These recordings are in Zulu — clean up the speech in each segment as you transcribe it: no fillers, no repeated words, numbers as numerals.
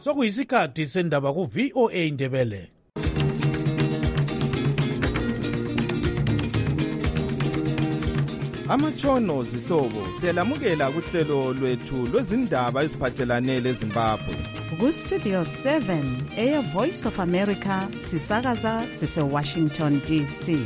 sokuyisikhathi sendaba ku-VOA Indebele. Amatshono zihlobo siyalamukela kuhlelo lwethu lwezindaba eziphathelane leZimbabwe. Ku-Studio 7 Air Voice of America sisakaza sise-Washington DC.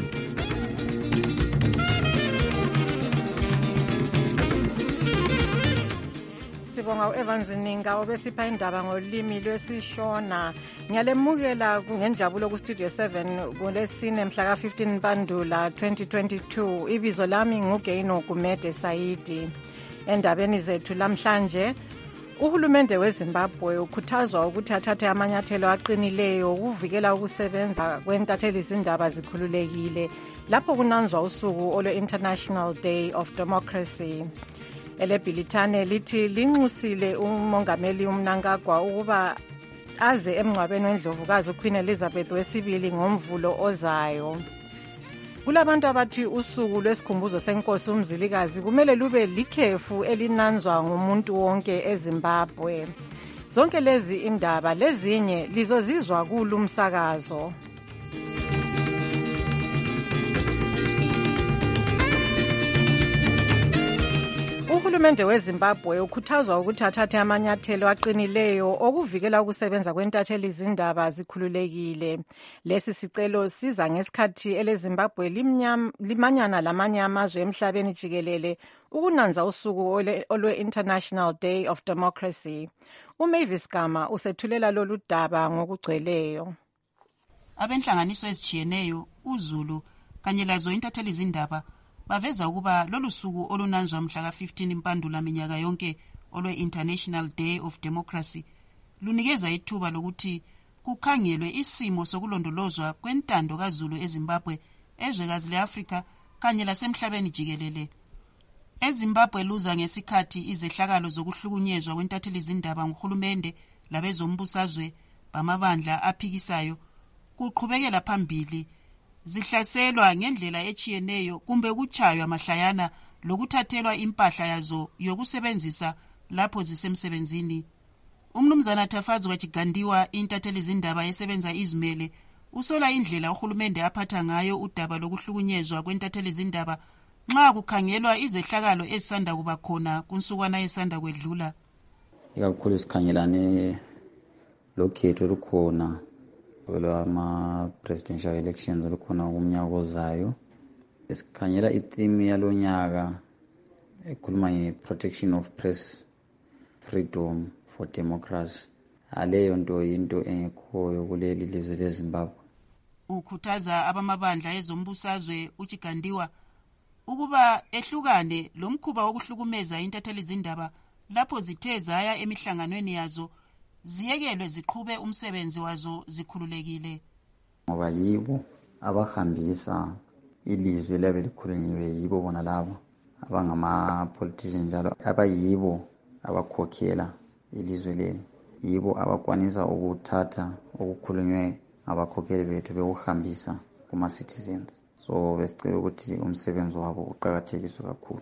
Sibonga u-Evans Ninga obesipha indaba ngolimi lwesishona. Ngiyalemukela ngenjabulo ku-Studio 7 kulesine mhla ka-15 Mpandula 2022. Ibizo lami nguGeino Gumede Saidi. Endabeni zethu lamhlanje, uhulumende weZimbabwe ukhuthazwa ukuthi athathe amanyathelo aqinileyo ukuvikela ukusebenza kwentatheli zindaba zikhululekile lapho kunanzwa usuku olwe-International Day of Democracy. Elebhilithane lithi linxusile umongameli uMnangagwa ukuba aze emngcwabeni wendlovukazi uQueen Elizabeth II ngomvulo ozayo. Kulabantu abathi usuku lwesikhumbuzo senkosi uMzilikazi kumele lube likhefu elinanzwa ngumuntu wonke eZimbabwe. Zonke lezi indaba lezinye lizozizwa kulumsakazo. Uhulumende weZimbabwe ukhuthazwa ukuthi athathe amanyathelo aqinileyo okuvikela ukusebenza kwentatheli zindaba zikhululekile. Lesi sicelo siza ngesikhathi eleZimbabwe limanyana lamanye amazwe emhlabeni jikelele ukunanza usuku olwe-International Day of Democracy. uMavis Gama usethulela lolu daba ngokugcweleyo. Abenhlanganiso ezijiyeneyo, uZulu kanye lazo intatheli zindaba baveza ukuba lolu suku olunanzwa mhla ka-15 Mpandula minyaka yonke olwe-International Day of Democracy lunikeza ithuba lokuthi kukhangelwe isimo sokulondolozwa kwentando kaZulu eZimbabwe, ezwekazi le-Afrika kanye lasemhlabeni jikelele. EZimbabwe luza ngesikhathi izehlakalo zokuhlukunyezwa kwentatheli zindaba nguhulumende labezombusazwe bamabandla aphikisayo kuqhubekela phambili, zihlaselwa ngendlela echiyeneyo kumbe kuchaywa mahlayana lokuthathelwa impahla yazo yokusebenzisa lapho zisemsebenzini. Umnumzana Tafazi Wachigandiwa, intatheli zindaba esebenza izimele, usola indlela uhulumende aphatha ngayo udaba lokuhlukunyezwa kwentatheli zindaba nxa kukhangelwa izehlakalo ezisanda kuba khona kunsukwana esanda kwedlula. Ikakhulu sikhangelane lokhetho olukhona ama-presidential elections olukhona kumnyaka ozayo. Sikhangela itheme yalonyaka ekhuluma nge-protection of press freedom for democracy. Aleyo nto yinto engekhoyo kuleli lizwe leZimbabwe. Ukhuthaza abamabandla ezombusazwe uChigandiwa ukuba ehlukane lomkhuba wokuhlukumeza intatheli zindaba lapho zithe zaya emihlanganweni yazo, ziyekelwe ziqhube umsebenzi wazo zikhululekile. Ngoba yibo abahambisa ilizwe labe likhulunyiwe, yibo bona labo abangama-politicians njalo abayibo abakhokhela ilizwe leli, yibo abakwanisa ukuthatha okukhulunywe ngabakhokheli bethu bekuhambisa kuma-citizens. So besicela ukuthi umsebenzi wabo uqakathekiswe kakhulu.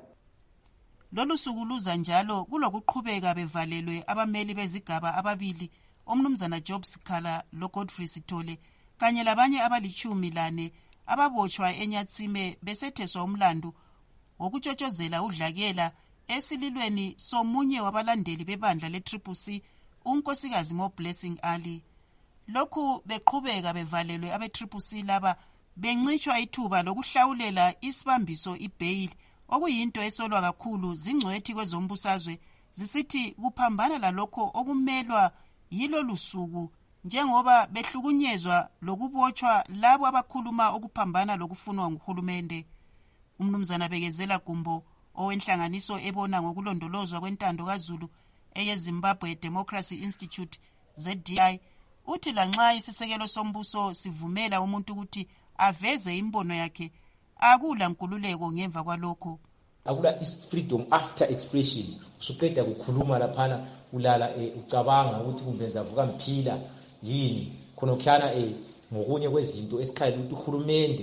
Lolu suku luza njalo kulokuqhubeka bevalelwe abameli bezigaba ababili, umnumzana Job Sikhala loGodfrey Sithole kanye labanye abali-14 ababotshwa eNyatsime besetheswa umlandu wokutshotshozela udlakela esililweni somunye wabalandeli bebandla le-CCC, unkosikazi Blessing Ali. Lokhu beqhubeka bevalelwe abe-CCC laba bencitshwa ithuba lokuhlawulela isibambiso ibail, okuyinto esolwa kakhulu zingcwethi kwezombusazwe zisithi kuphambana lalokho okumelwa yilolu suku, njengoba behlukunyezwa lokubotshwa labo abakhuluma okuphambana lokufunwa nguhulumende. Umnumzana Bekezela Gumbo owenhlanganiso ebona ngokulondolozwa kwentando kaZulu eyeZimbabwe Democracy Institute ZDI uthi lanxa isisekelo sombuso sivumela umuntu ukuthi aveze imbono yakhe, akula nkululeko ngemva kwalokho. Akula freedom after expression. Usuqeda kukhuluma laphana ulala ucabanga ukuthi kumbe zavuka mphila yini khona kukhana ngokunye kwezinto esikhalela ukuthi uhulumende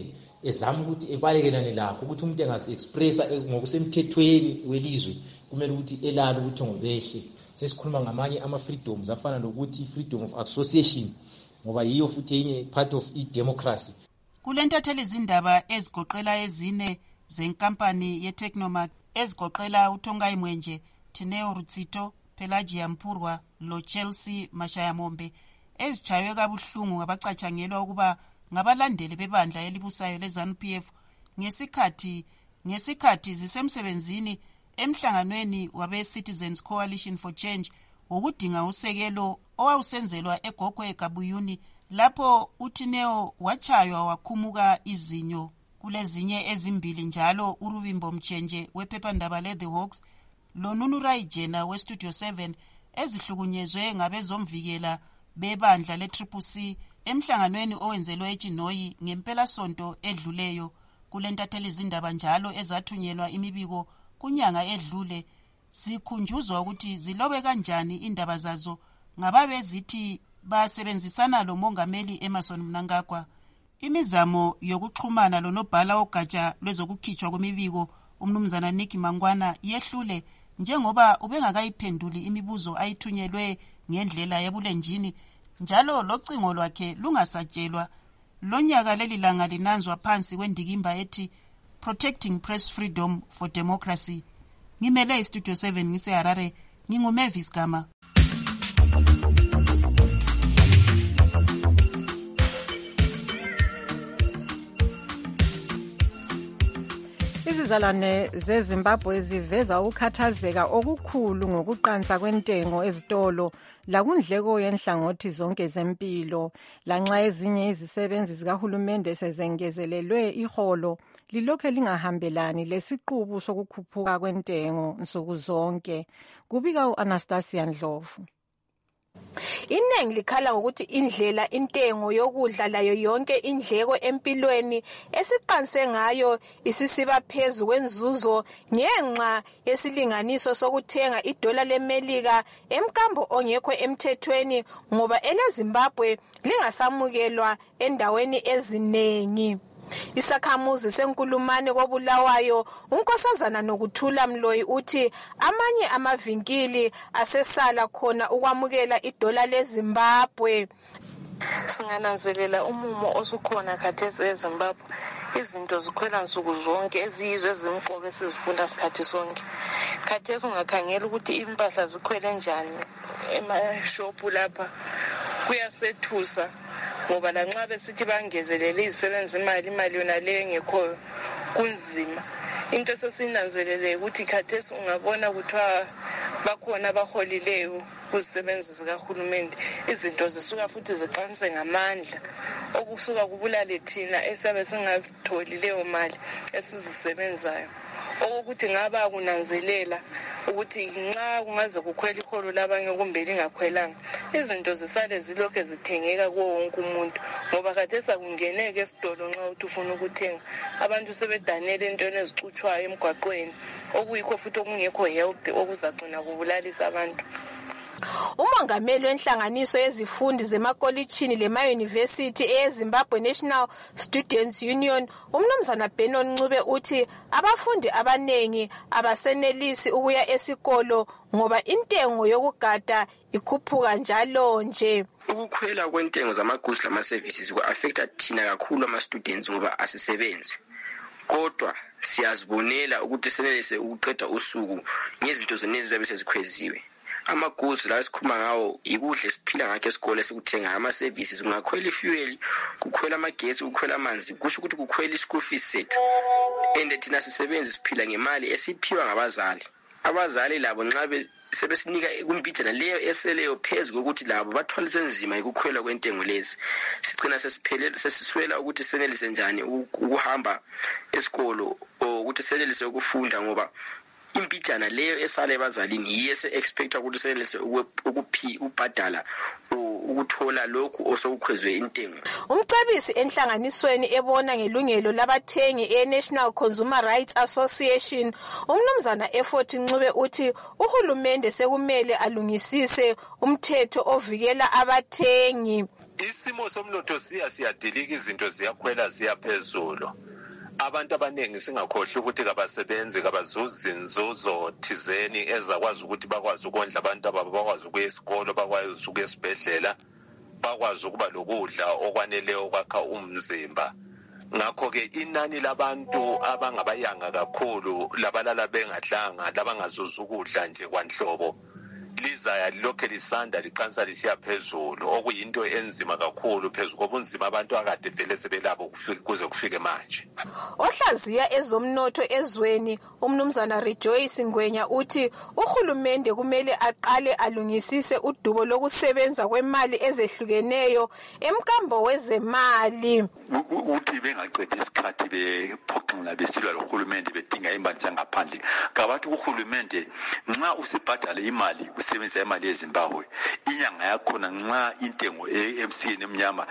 ezama ukuthi ebalekelane lakho ukuthi umuntu engazi-expressa ngokusemthethweni welizwe kumele ukuthi elale ukuthi ngobehle. Sesikhuluma ngamanye ama-freedoms afana nokuthi freedom of association ngoba yiyo futhi enye part of i-democracy. Kule ntatheli izindaba ezigoqela ezine zenkampani ye-Technomark ezigoqela uTongai Mwenje, Tineo Rutsito, Pelagia Mpurwa lo Chelsea Mashayamombe ezitshaywe kabuhlungu ngabacatshangelwa ukuba ngabalandeli bebandla elibusayo leZANU-PF ngesikhathi zisemsebenzini emhlanganweni wabe-Citizens Coalition for Change ukudinga usekelo owawusenzelwa eGogwe Gabuyuni lapho uTineo wachaywa wakhumuka izinyo. Kulezinye ezimbili njalo uRuvimbo Mchenje wephephandaba le-The Hawks loNunurai Jena we-Studio 7 ezihlukunyezwe ngabezomvikela bebandla le-CCC emhlanganweni owenzelwe eChinoyi ngempela sonto edluleyo. Kule ntatheli izindaba njalo ezathunyelwa imibiko kunyanga edlule zikhunjuzwa ukuthi zilobe kanjani indaba zazo ngababe zithi basebenzisana lo mongameli Emmerson Mnangagwa. Imizamo yokuxhumana lonobhala ogatsha lwezokukhitshwa kwemibiko umnumzana Nicky Mangwana yehlule njengoba ubengakayiphenduli imibuzo ayithunyelwe ngendlela yebulenjini njalo locingo lwakhe lungasatshelwa. Lonyaka leli langa linanzwa phansi kwendikimba ethi Protecting Press Freedom for Democracy. Ngimele iStudio 7 ngiseHarare, nginguMavis Gama. Izizalwane zeZimbabwe ziveza ukukhathazeka okukhulu ngokuqansa kwentengo ezitolo lakundleko yenhlangothi zonke zempilo. Lanxa ezinye izisebenzi zikahulumende sezengezelelwe iholo, lilokhe lingahambelani lesiqubu sokukhuphuka kwentengo nsuku zonke. Kubika uAnastasia Ndlovu. Iningi likhala ngokuthi indlela intengo yokudla layo yonke indleko empilweni esiqanse ngayo isisiba phezulu kwenzuzo ngenxa yesilinganiso sokuthenga idola leMelika emkambo ongekho emthethweni ngoba eleZimbabwe lingasamukelwa endaweni ezinengi. Isakhamuzi senkulumane koBulawayo uNkosazana Nokuthula Mloyi uthi amanye amavinkili asesala khona ukwamukela idola leZimbabwe. Singananzelela umumo osukhona khathesi eZimbabwe. Izinto zikhwela nsuku zonke eziyizwe ezimqoka esizifunda sikhathi sonke. Khathesi ungakhangela ukuthi impahla zikhwele njani emashopu lapha kuyasethusa. Ngoba lanxa besithi bangezelele izisebenzi imali yona leyo engekho kunzima. Into esesinanzelele ukuthi khathesi ungabona kuthiwa bakhona abaholileyo kuzisebenzi zikahulumende, izinto zisuka futhi ziqanse ngamandla okusuka kubulale thina esiyabe singazitholi leyo mali esizisebenzayo. Okuthi ngaba kunanzelela ukuthi nxa kungaze kukhwela iholo labanye kumbe lingakhwelanga izinto zisale zilokho zithengeka kuwo wonke umuntu ngoba khathesi akungeneke esitolo nxa uthi ufuna ukuthenga. Abantu sebedanele entweni ezicutshwayo emgwaqweni okuyikho futhi okungekho health okuzacina kubulalisa abantu. Umongameli wenhlanganiso yezifundi zemakolitshini lemayunivesithi eyeZimbabwe National Students Union umnumzana Benon Ncube uthi abafundi abanengi abasenelisi ukuya esikolo ngoba intengo yokugada ikhuphuka njalo nje. Ukukhwela kwentengo zamagoods lama-services ku-affecta thina kakhulu ama-students ngoba asisebenzi. Kodwa siyazibonela ukuthi senelise ukuqeda usuku ngezinto zenezi zabe sezikhweziwe. Ama-goods la esikhuluma ngawo ikudla esiphila ngakho esikole esikuthenga, ama-services kungakhwela ifuel, kukhwela amagetsi, kukhwela amanzi, kusho ukuthi kukhwela i-school fees sethu. And thina sisebenzi siphila ngemali esiphiwa ngabazali. Abazali labo nxa sebesinika kumbijana leyo eseleyo phezulu ukuthi labo bathwalise nzima ukukhwela kwentengo lezi. Sigcina sesiswela ukuthi senelise njani ukuhamba esikolo ukuthi senelise ukufunda ngoba impijana leyo esale bazalini yiyo se-expecta ukuthi senelise ukubhadala ukuthola lokhu osokukhwezwe intengo. Umcebisi enhlanganisweni ebona ngelungelo labathengi e-National Consumer Rights Association umnumzana Effort Ncube uthi uhulumende sekumele alungisise umthetho ovikela abathengi. Isimo somnotho siyadilika, izinto ziyakhwela ziyaphezulu. abantu abaningi singakhohlwa ukuthi kabasebenzi kabazuzi inzuzo thizeni ezakwazi ukuthi bakwazi ukondla abantu ababo, bakwazi ukuya esikolo, bakwazi ukuya esibhedlela, bakwazi ukuba lokudla okwaneleyo kwakha umzimba. Ngakho-ke inani labantu abangabayanga kakhulu labalala bengadlanga, labangazuzi ukudla nje kwanhlobo, lizaya lokhe lisanda liqansa lisiya phezulu, okuyinto enzima kakhulu phezu kobunzima abantu akade vele sebelabo kuze kufike manje. Ohlaziya ezomnotho ezweni umnumzana Rejoice Ngwenya uthi uhulumende kumele aqale alungisise udubo lokusebenza kwemali ezehlukeneyo emkambo wezemali. Uthi bengaqeda isikhathi bephoxela besilwa lohulumende bedinga imali zangaphandle. Kabathi uhulumende nxa usibhadala imali usebenzisa imali yeZimbabwe, inyanga yakhona nxa intengo eMCN emnyama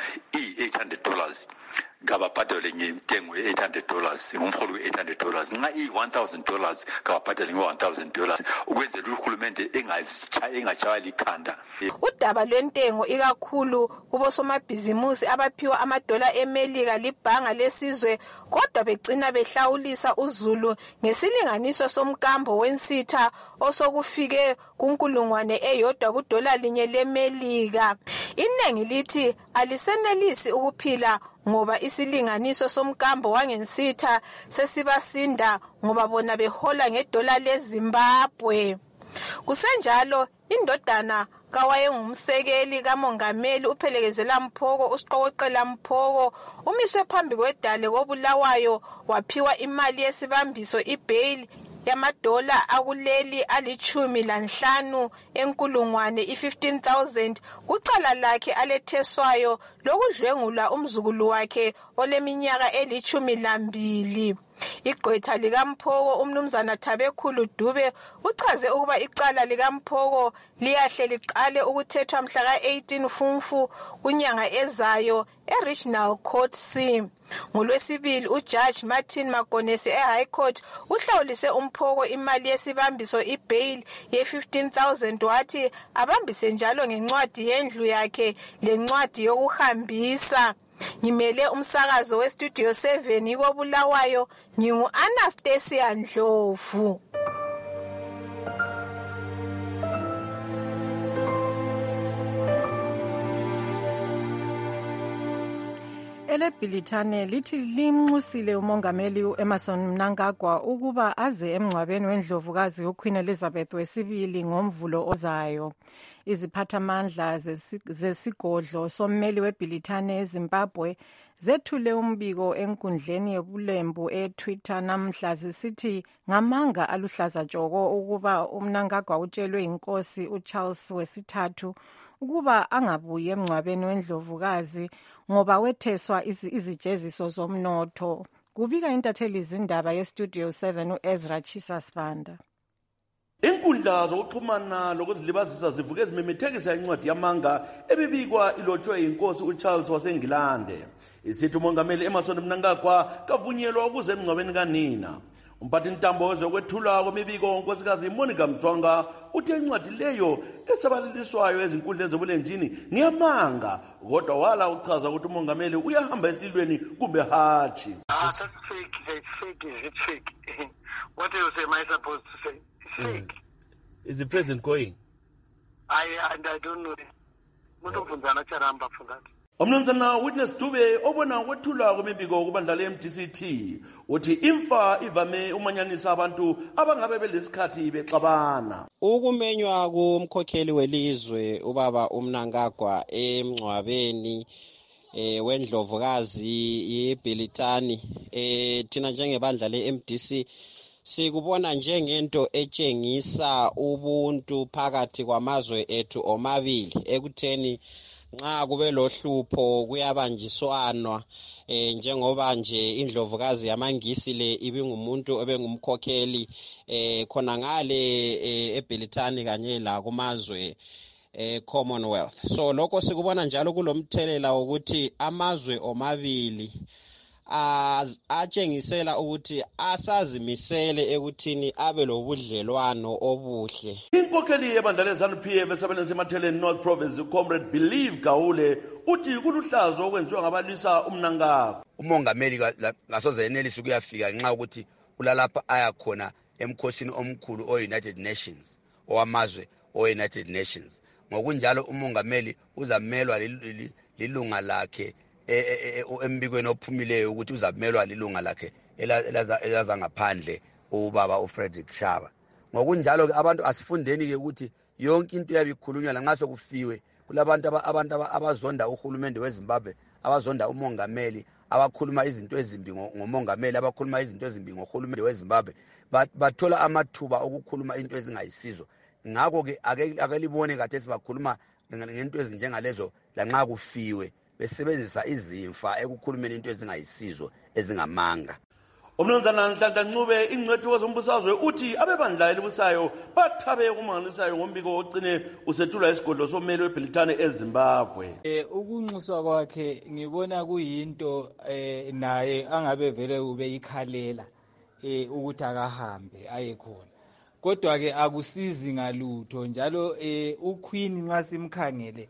$800 kababhadale ngentengo $800, ngomholo $800. Nxa $1,000 kababhadale $1,000 ukwenzela uhulumende engatshaywa likhanda. Udaba lwentengo ikakhulu kubosomabhizimusi abaphiwa amadola eMelika libhanga lesizwe, kodwa begcina behlawulisa uzulu ngesilinganiso somkambo wensitha osokufike kunkulungwane eyodwa kudola linye leMelika. Inengi lithi alisenelisi ukuphila ngoba isilinganiso somkambo wangensitha sesibasinda ngoba bona behola ngedola leZimbabwe. Kusenjalo indodana kawayengumsekeli kamongameli uPhelekezela Mphoko, uSiqokoqela Mphoko, umiswe phambi kwedale koBulawayo waphiwa imali yesibambiso ibail yamadola akuleli ali15 enkulungwane 15,000 kucala lakhe aletheswayo lokudlwengula umzukulu wakhe oleminyaka eli12. Igqwetha likaMphoko umnumzana Thabekhulu Dube uchaze ukuba icala likaMphoko liyahle liqale ukuthethwa mhla ka-18 Mfumfu kunyanga ezayo eRegional Court C. NgoLwesibili uJudge Martin Makonesi eHigh Court uhlawulise uMphoko imali yesibambiso ibail ye15,000 wathi abambise njalo ngencwadi yendlu yakhe lencwadi yokuhambisa. Ngimele umsakazo weStudio 7 koBulawayo, ngingu-Anastasia Ndlovu. Elebhilithane lithi limnxusile umongameli Emmerson Mnangagwa ukuba aze emngcwabeni wendlovukazi uQueen Elizabeth II ngomvulo ozayo. Iziphathamandla zesigodlo sommeli webhilithane eZimbabwe zethule umbiko enkundleni yebulembu eTwitter namhla zisithi ngamanga aluhlaza tshoko ukuba uMnangagwa utshelwe inkosi uCharles III ukuba angabuyi emngcwabeni wendlovukazi ngoba wetheswa izijeziso zomnotho. Kubika intatheli izindaba yeStudio 7 uEzra Chisasbanda. Inkundla zokuxhumana lokuzilibazisa zivuke zimemethekisa incwadi yamanga ebibikwa ilotshwe inkosi uCharles waseNgilande. Isithi umongameli Emmerson Mnangagwa kavunyelwa ukuze emngcwabeni kanina. Umphathintambo wezokwethula kwemibiko unkosikazi Monica Mtswanga uthe incwadi leyo esabaleliswayo ezinkundleni zobulenjini ngiyamanga, kodwa wala uchaza ukuthi umongameli uyahamba esililweni kumbe hatshi. That's fake. It's fake. Is it fake? What else am I supposed to say? It's fake. Is the president going? I don't know. Mutofunzana charamba for that. Umnumzana Witness Dube obona ukwethula kwemibiko kubandla leMDCT uthi imfa ivame umanyanisa abantu abangabe belesikhathi bexabana. Ukumenywa kumkhokheli welizwe ubaba uMnangagwa emngcwabeni wendlovukazi yeBhilithani thina njengebandla leMDC sikubona njengento etshengisa ubuntu phakathi kwamazwe ethu omabili ekutheni nxa kube lohlupho kuyabanjiswanwa njengoba nje indlovukazi yamangisi le ibingumuntu ebengumkhokheli khona ngale eBhilithani kanye la kumazwe Commonwealth. So lokho sikubona njalo kulomthelela ukuthi amazwe omabili atshengisela ukuthi asazimisele ekuthini abe lobudlelwano obuhle. Inkokheli yebandla leZANU-PF esabelweni seMatheleni North Province Comrade Believe Gaule uthi kuluhlazo okwenziwa ngabalwisa umnankagwa. Umongameli ngasoze enelise ukuyafika ngenxa ukuthi ulalapha ayakhona emkhosini omkhulu o-United Nations owamazwe o-United Nations. Ngokunjalo umongameli uzamelwa lilunga lakhe embikweni ophumileyo ukuthi uzamelwa lilunga lakhe elaza ngaphandle ubaba uFrederick Shaba. Ngokunjalo ke abantu asifundeni ke ukuthi yonke into yabikhulunywa lanxa sokufiwe kulabantu abazonda uhulumende weZimbabwe, abazonda umongameli, abakhuluma izinto ezimbi ngomongameli, abakhuluma izinto ezimbi ngohulumende weZimbabwe, bathola amathuba okukhuluma into ezingayisizo. Ngakho ke akelibone khathesi bakhuluma ngento ezinjengalezo lanxa kufiwe besebenzisa izimfa ekukhulumeni into ezingayisizo ezingamanga. Umnumzana Nhlanhla Ncube ingcwethi wezombusazwe uthi abebandla elibusayo bathabe kumangalisayo ngombiko ogcine usethula isigodlo someli weBelitane eZimbabwe. Ukunxuswa kwakhe ngibona kuyinto naye angabe vele ube ikhalela ukuthi akahambe aye khona. Kodwa ke akusizi ngalutho njalo uQueen nxa simkhangele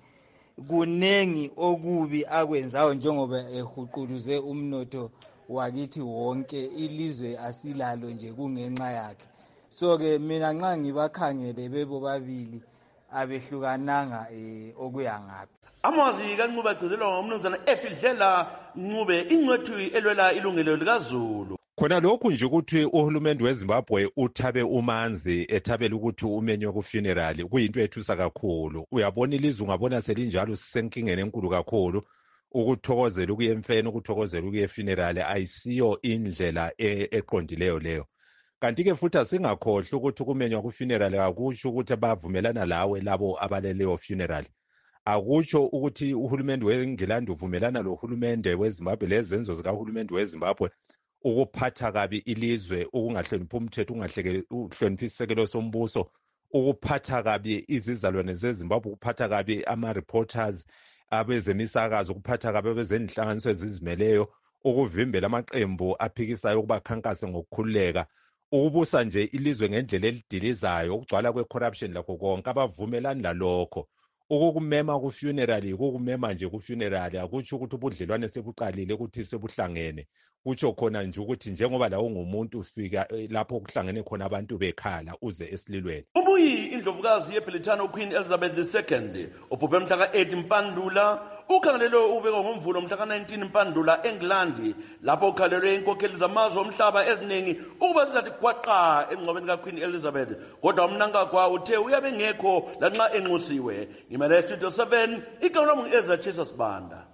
kunengi okubi akwenzayo njengoba ehuquluze umnotho wakithi wonke, ilizwe asilalo nje kungenxa yakhe. So ke mina nxa ngibakhangele bebo babili abehlukananga okuya ngaphi. Amazwi kaNcube agcizelwa ngumnumzana Efidlela Ncube ingcwethi elwela ilungelo likaZulu. Khona lokhu nje ukuthi uhulumende weZimbabwe uthabe umanzi ethabela ukuthi umenywe ku funeral kuyinto ethusa kakhulu. Uyabona ilizwe ungabona selinjalo sisenkingeni enkulu kakhulu. Ukuthokozela ukuye emfeni, ukuthokozela ukuye funeral ayisiyo indlela eqondileyo leyo. Kanti ke futhi asingakhohle ukuthi kumenywa ku funeral akusho ukuthi bavumelana lawe labo abaleleyo funeral. Akusho ukuthi uhulumende weNgilandi uvumelana lohulumende weZimbabwe lezenzo zikahulumende weZimbabwe ukuphatha kabi ilizwe, ukungahloniphi umthetho, ukungahloniphi isisekelo sombuso, ukuphatha kabi izizalwane zeZimbabwe, ukuphatha kabi ama-reporters abezemisakazo, ukuphatha kabi abezenhlanganiso ezizimeleyo, ukuvimbela amaqembu aphikisayo ukuba khankase ngokukhululeka, ukubusa nje ilizwe ngendlela elidilizayo, ukugcwala kwe-corruption lakho konke abavumelani lalokho. Ukukumema ku-funeral ukukumema nje ku-funeral akutsho ukuthi ubudlelwane sebuqalile ukuthi sebuhlangene. Kutsho khona nje ukuthi njengoba lawo ngumuntu ufika lapho kuhlangene khona abantu bekhala uze esililweni. Ubuyi indlovukazi yeBelitane uQueen Elizabeth II ubhubhe mhla ka-8 Mpandula ukhangelelo ubekwa ngomvulo mhla ka-19 Mpandula eNgilandi lapho ukhalelwe inkokheli zamazwe omhlaba eziningi ukuba zizathi gwaqa emngcwabeni kaQueen Elizabeth. Kodwa umnankagwa uthe uyabe ngekho lanxa enxusiwe. Ngimele Studio 7 igama lami ngu-Ezra Chisa Sibanda.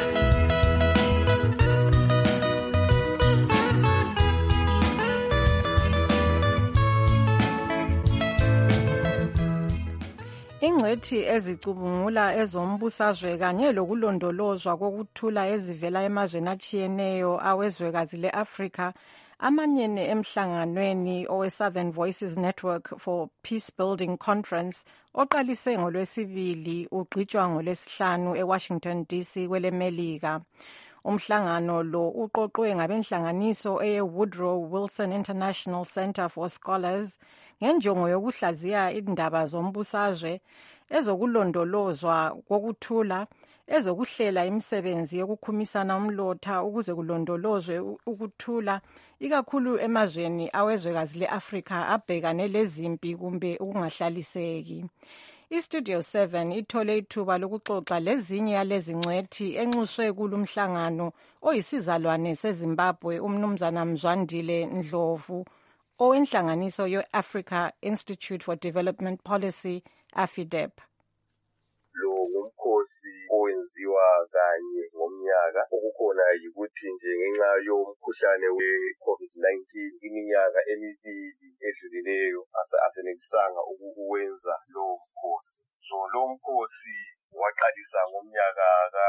Ingcwethi ezicubungula ezombusazwe kanye lokulondolozwa kokuthula ezivela emazweni atshiyeneyo awezwekazi le-Afrika amanyene emhlanganweni owe-Southern Voices Network for Peace Building Conference oqalise ngolwesibili ugqitshwa ngolwesihlanu eWashington DC kwelemelika. Umhlangano lo uqoqwe ngabenhlanganiso eye-Woodrow Wilson International Center for Scholars ngenjongo yokuhlaziya indaba zombusazwe, ezokulondolozwa kokuthula, ezokuhlela imisebenzi yokukhumisana umlotha ukuze kulondolozwe ukuthula, ikakhulu emazweni awezwekazi le-Afrika abhekane lezimpi kumbe ukungahlaliseki. IStudio 7 ithole ithuba lokuxoxa lezinye yalezi ngcwethi enxuswe kulumhlangano oyisizalwane seZimbabwe umnumzana Mzwandile Ndlovu owenhlanganiso ye-Africa Institute for Development Policy, AFIDEP. Lo ngumkhosi owenziwa kanye ngomnyaka. Okukhona yikuthi nje ngenxa yomkhuhlane we-COVID-19 iminyaka emibili edlulileyo asenelisanga ukuwenza lo mkhosi. So lo mkhosi waqalisa ngomnyaka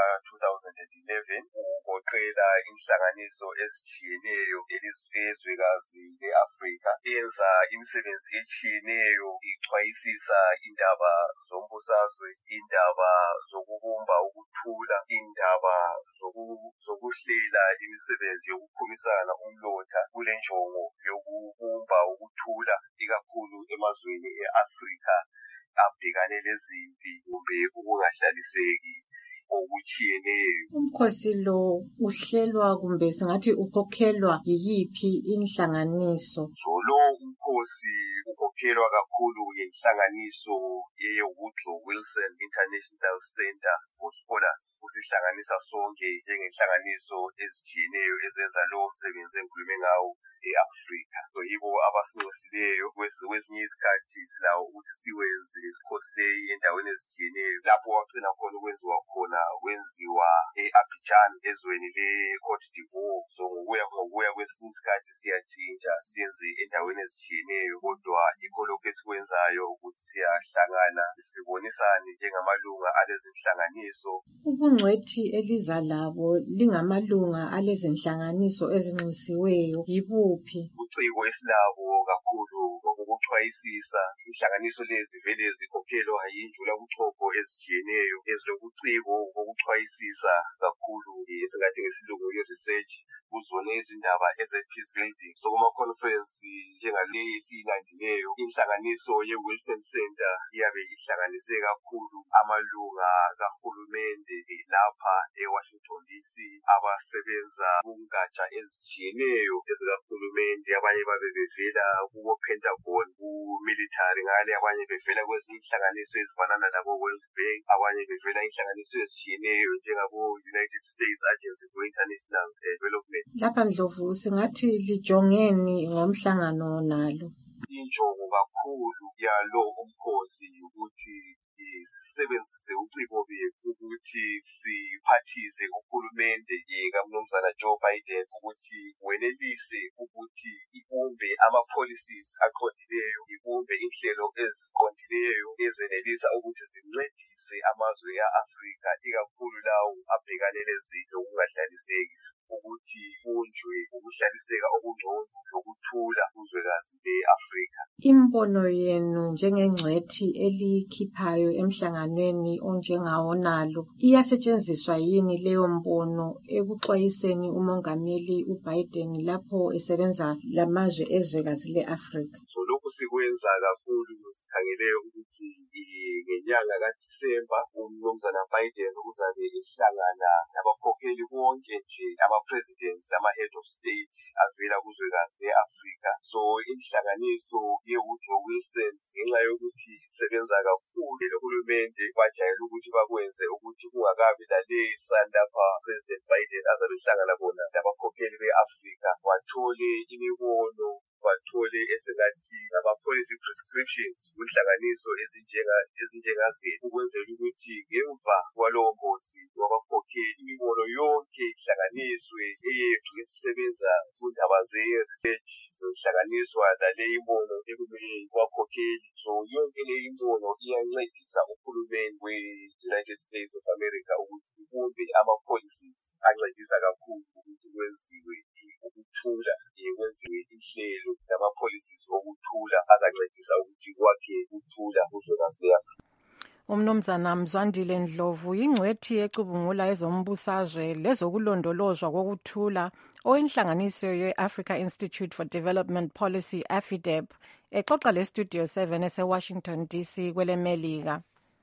ka-2011 ugoqela inhlanganiso ezitshiyeneyo ezwekazi le-Afrika enza imisebenzi etshiyeneyo ixwayisisa indaba zombusazwe, indaba zokubumba ukuthula, indaba zokuhlela imisebenzi yokukhumisana umlotha kule njongo yokubumba ukuthula ikakhulu emazweni e-Afrika abhekane lezimpi kumbe ukungahlaliseki okutshiyeneyo. Umkhosi lo uhlelwa kumbe singathi ukhokhelwa yiyiphi inhlanganiso? So lo umkhosi ukhokhelwa kakhulu yinhlanganiso ye-Woodrow Wilson International Center for Scholars. Usihlanganisa sonke njengenhlanganiso ezitshiyeneyo ezenza lo msebenzi engikhulume ngawo e-Afrika. So yibo abasinxusileyo kwezinye izikhathi silawo ukuthi siwenze imikhosi leyi endaweni ezitshiyeneyo lapho wagcina khona ukwenziwa khona wenziwa e-Abidjan ezweni le-Côte d'Ivoire. So ngokuya kwesinye isikhathi siyatshintsha siyenze endaweni ezitshiyeneyo, kodwa yikho lokhu esikwenzayo ukuthi siyahlangana sibonisane njengamalunga alezinhlanganiso. Ubungcwethi eliza labo lingamalunga alezinhlanganiso ezinxusiweyo yibuphi? Uciko esilabo kakhulu ngokuchwayisisa. Inhlanganiso lezi vele zikhokhelwa yinjula buchopho ezitshiyeneyo ezilobuciko bokuchwayisisa kakhulu esingathi ngesilungu ye-research kuzona izindaba eze-peace building. So kuma-conference njengale esiyilandileyo, inhlanganiso ye-Wilson Center iyabe ihlanganise kakhulu amalunga kahulumende lapha e-Washington DC abasebenza kungatsha ezitshiyeneyo ezikahulumende. Abanye babe bevela kubo-Pentagon, ku-military ngale, abanye bevela kwezinye inhlanganiso ezifana nalabo World Bank, abanye bevela inhlanganiso ezitshiyeneyo njengabo-United States Agency for International Development. Lapha Ndlovu, singathi lijongeni ngomhlangano nalo? Injongo kakhulu yalo umkhosi ukuthi sisebenzise uciko bethu ukuthi siphathise uhulumende kaMnumzana Joe Biden ukuthi wenelise ukuthi ibumbe ama-policies aqondileyo, ibumbe inhlelo eziqondileyo ezenelisa ukuthi zincedise amazwe e-Afrika ikakhulu lawo abhekane lezinto ukungahlaliseki, ukuthi kunjwe ukuhlaliseka okungcono nokuthula kuzwekazi le-Afrika. Imbono yenu njengengcwethi eliyikhiphayo emhlanganweni onjengawo nalo iyasetshenziswa yini leyo mbono ekuxwayiseni umongameli uBiden lapho esebenza lamazwe ezwekazi le-Afrika? So lokhu sikwenza kakhulu sikhangele ukuthi ngenyanga kaDisemba uMnumzana Biden uzabe ehlangana nabakhokheli bonke nje ama-president nama-head of state avela kuzwekazi le-Afrika. So inhlanganiso ye-Woodrow Wilson ngenxa yokuthi isebenza kakhululohulumende bajayele ukuthi bakwenze ukuthi kungakabi lalesa lapha President Biden azabe ehlangana khona nabakhokheli be-Afrika wathole imibono, bathole esingathi ama-policy prescriptions kunhlanganiso ezinjengazeni ukwenzela ukuthi ngemva kwalowo mkhosi wabakhokheli imibono yonke ihlanganiswe eyethu esisebenza kundaba ze-research zihlanganiswa lale imbono ekumele wakhokheli. So yonke le imbono iyancedisa uhulumeni we-United States of America ukuthi ibumbe ama-policies ancedisa kakhulu ukuthi kwenziwe ukuthula, kwenziwe inhlelo nama-policies okuthula azancedisa ukuthi kwakhe ukuthula kuzwekazi le-Afrika. Umnumzana Mzwandile Ndlovu yingcwethi ecubungula ezombusazwe lezokulondolozwa kokuthula oyinhlanganiso ye-Africa Institute for Development Policy AFIDEP exoxa le-Studio 7 ese-Washington DC kwelemelika.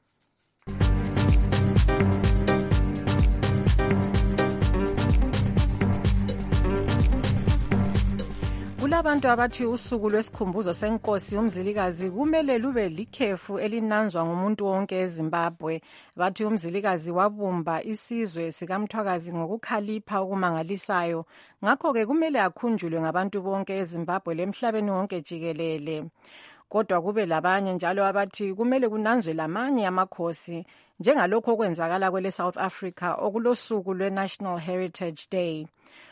Kulabantu abathi usuku lwesikhumbuzo senkosi uMzilikazi kumele lube likhefu elinanzwa ngumuntu wonke eZimbabwe. Bathi uMzilikazi wabumba isizwe sikaMthwakazi ngokukhalipha okumangalisayo, ngakho-ke kumele akhunjulwe ngabantu bonke eZimbabwe lemhlabeni wonke jikelele. Kodwa kube labanye njalo abathi kumele kunanzwe lamanye amakhosi njengalokho okwenzakala kwele South Africa okulosuku lwe-National Heritage Day.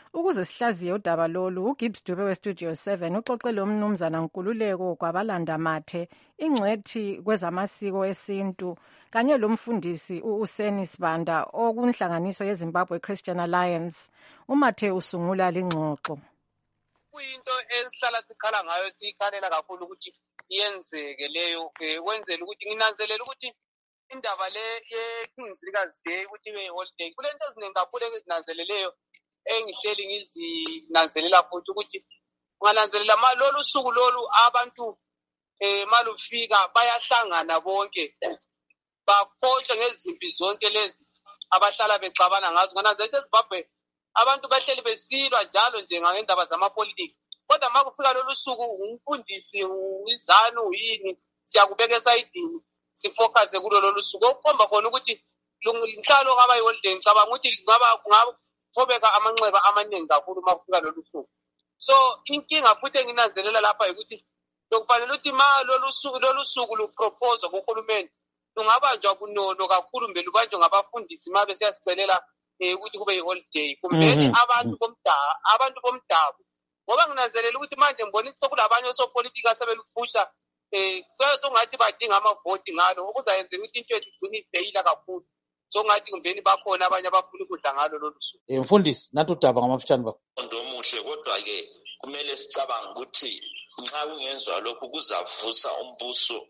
Ukuze sihlaziye udaba lolu, uGibbs Dube weStudio 7 uxoxe lo mnumzana Nkululeko Kwabalanda Mathe, ingcwethi kwezamasiko esintu, kanye lomfundisi uSeni Sibanda okunhlanganiso yeZimbabwe Christian Alliance. Umathe usungula lingxoxo. Kuyinto esihlala sikhala ngayo, sikhalela kakhulu ukuthi iyenzeke leyo, wenzela ukuthi nginanzelela ukuthi indaba le ye-Kingslikazi Day ukuthi ibe holiday. Kulento eziningi kakhulu engizinanzeleleyo engihleli ngizinanzelela futhi ukuthi ungananzelela lolu suku lolu abantu malufika bayahlangana bonke bakhohlwe ngezimpi zonke lezi abahlala bexabana ngazo. Ngananzelela eZimbabwe abantu bahleli besilwa njalo nje ngendaba zamapolitiki, kodwa ma kufika lolu suku umfundisi izanu yini siyakubeka esayidini sifocus kulo lolu suku okukhomba khona ukuthi inhlalo kaba yiholiday. Ngicabanga ukuthi kungaqhubeka amanxeba amaningi kakhulu ma kufika lolu suku. So inkinga futhi enginanzelela lapha ukuthi lokufanele ukuthi ma lolu suku lupropose kuhulumeni lungabanjwa kunono kakhulu, mbe lubanjwe ngabafundisi ma besiyasicelela ukuthi kube yiholiday kumbeni abantu bomdabu, ngoba nginanzelela ukuthi manje mbona sokulabanye osopolitika sebeluphusha songathi badinga amavoti ngalo, okuzayenza ukuthi into yethu igcine ifeyila kakhulu. Songathi kumbeni bakhona abanye abafuna ukudla ngalo lolu suku. Mfundisi, nathi udaba ngamafishane bakho. Omuhle, kodwa-ke kumele sicabanga ukuthi nxa kungenzwa lokhu kuzavusa umbuso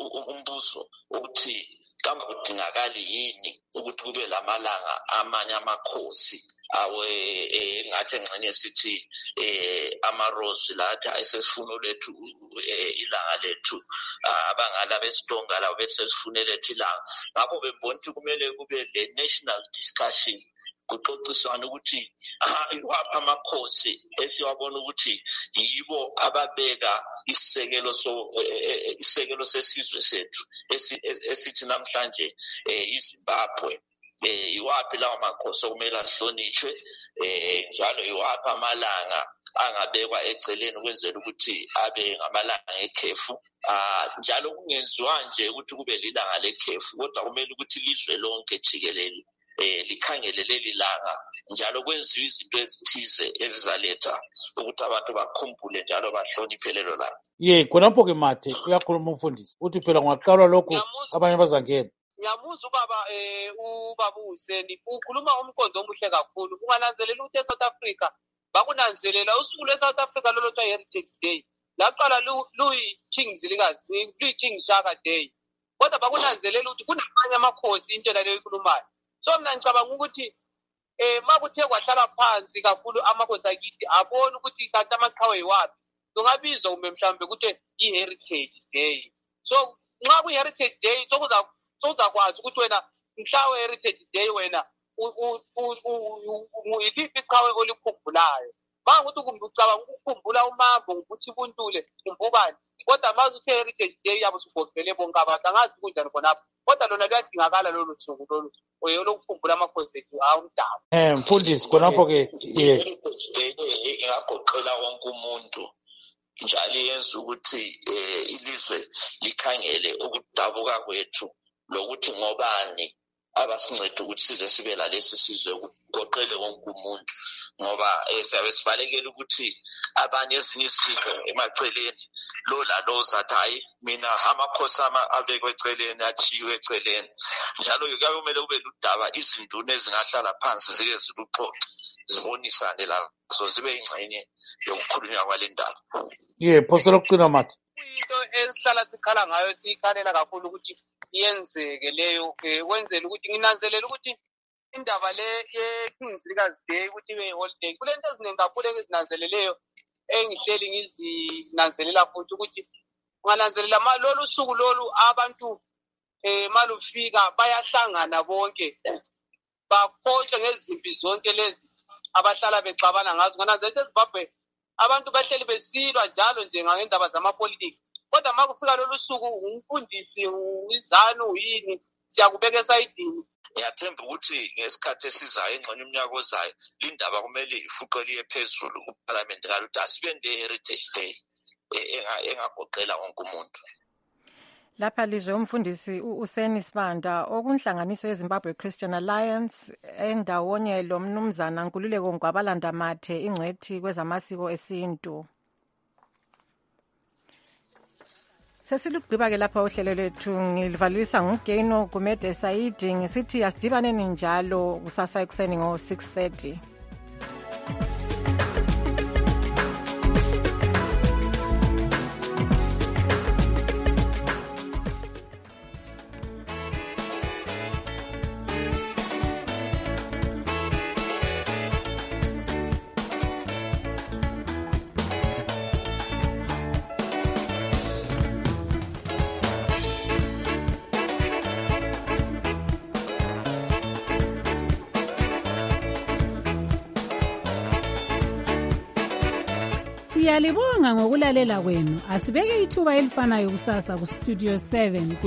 ukuthi kambe kudingakali yini ukuthi kube lamalanga amanye amakhosi ngathi engxenye sithi amarosi lathi ayesesifuna lethu ilanga lethu, abangala besitonga labo bethi sesifune lethu ilanga. Ngakho bebona ukuthi kumele kube le-national discussion, kuxoxiswana ukuthi iwaphi amakhosi esiwabona ukuthi yibo ababeka isekelo sesizwe sethu esithi namhlanje iZimbabwe. Iwaphi lawo makhosi okumele ahlonitshwe, njalo iwaphi amalanga angabekwa eceleni ukwenzela ukuthi abe ngamalanga ekhefu. Njalo kungenziwa nje ukuthi kube lilanga lekhefu, kodwa kumele ukuthi ilizwe lonke jikelele likhangele leli langa, njalo kwenziwe izinto ezithize ezizaletha ukuthi abantu bakhumbule njalo bahloniphe lelo langa. Khonapho-ke Mathe uyakhuluma umfundisi uthi phela kungaqalwa lokhu abanye bazangena. Ngiyamuzwa ubaba uSeni ukhuluma umqondo omuhle kakhulu. Ungananzelela ukuthi eSouth Africa bakunanzelela usuku lweSouth Africa lolothiwa Heritage Day laqala luyi-Kingslikazi, luyi-King Shaka Day, kodwa bakunanzelela ukuthi kunamanye amakhosi into leyo ikhulumayo. So mina ngicabanga ukuthi ma kuthe kwahlala phansi kakhulu amakhosi akithi abona ukuthi kanti amaqhawe yiwaphi, kungabizwa mhlawumbe ukuthi i-Heritage Day. So nxa ku-Heritage Day sokuzakwazi ukuthi wena mhla we-Heritage Day wena yiliphi iqhawe olikhumbulayo. Bangukuthi ucabanga ukukhumbula umambo ukuthi kuntule kumbukani, kodwa ma uthe Heritage Day yabo sugoqele bonke abantu angazi kunjani khonapho, kodwa lona luyadingakala lolu suku lolu olokukhumbula amakhosi ethu awumdabu. Mfundisi, khonapho-ke Heritage Day ingagoqela wonke umuntu, njalo yenza ukuthi ilizwe likhangele ukudabuka kwethu lokuthi ngobani abasinceda ukuthi size sibe lalesi sizwe, kugoqele wonke umuntu, ngoba siyabe sibalekele ukuthi abanye ezinye izizwe emaceleni lo lalo zathi hayi mina amakhosi abekwe eceleni achiwe eceleni. Njalo-ke kuyabe kumele kube ludaba izinduna ezingahlala phansi zike ziluxoxe zibonisane lazo zibe ingxenye yokukhulunywa kwale ndaba. Phoso lokucina Mathe. Into esihlala sikhala ngayo, sikhalela kakhulu ukuthi iyenzeke leyo, wenzela ukuthi nginanzelela ukuthi indaba le ye-Kingslikazi Day ukuthi ibe holiday. Kulento eziningi kakhulu engizinanzeleleyo engihleli ngizinanzelela futhi ukuthi ungananzelela lolu suku lolu abantu malufika bayahlangana bonke bakhohlwe ngezimpi zonke lezi abahlala bexabana ngazo. Ngananzelela eZimbabwe abantu bahleli besilwa njalo nje ngendaba zamapolitiki, kodwa ma kufika lolu suku umfundisi izanu yini siyakubeka esayidini. Ngiyathemba ukuthi ngesikhathi esizayo engxenye umnyaka ozayo lindaba kumele ifuqele iye phezulu kuParliament ngaluthi asibe ne-Heritage Day engagoqela wonke umuntu. Lapha lizwe umfundisi uSeni Sibanda okunhlanganiso yeZimbabwe Christian Alliance endawonye lo mnumzana Nkululeko Ngwabalanda Mathe ingcwethi kwezamasiko esintu. Sesilugqiba ke lapha uhlelo lethu ngilivalisa ngugeno Gumede Saidi ngisithi asidibaneni njalo kusasa ekuseni ngo-6:30. Siyalibonga ngokulalela kwenu. Asibeke ithuba elifanayo kusasa ku Studio 7.